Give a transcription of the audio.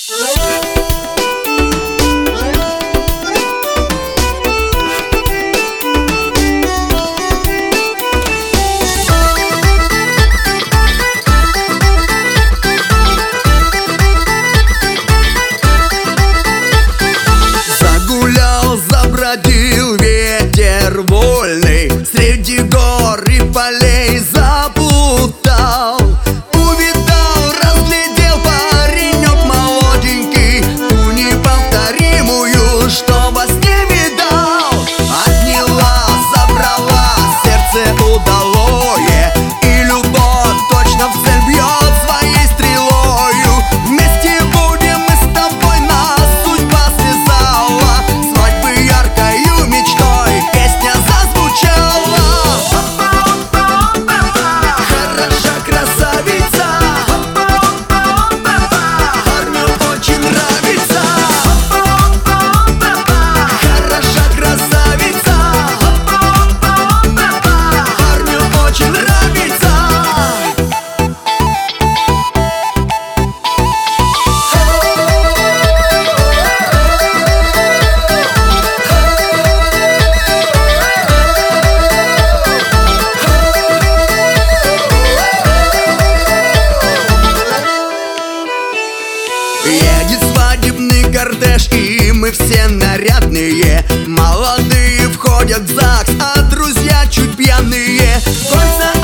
Забродил ветер вольный, среди гор и полей заплутал. Увидал, разглядел паренек молоденький ту неповторимую, что во сне видал. Отняла, забрала сердце удалое, и любовь точно в цель бьет своей стрелою. Вместе будем мы с тобой, нас судьба связала, яркою мечтой песня зазвучала. Хороша красавица, парню очень нравится. Хороша красавица, парню очень нравится. Едет свадебный кортеж, и мы все нарядные. Молодые входят в ЗАГС, а друзья чуть пьяные. Кольца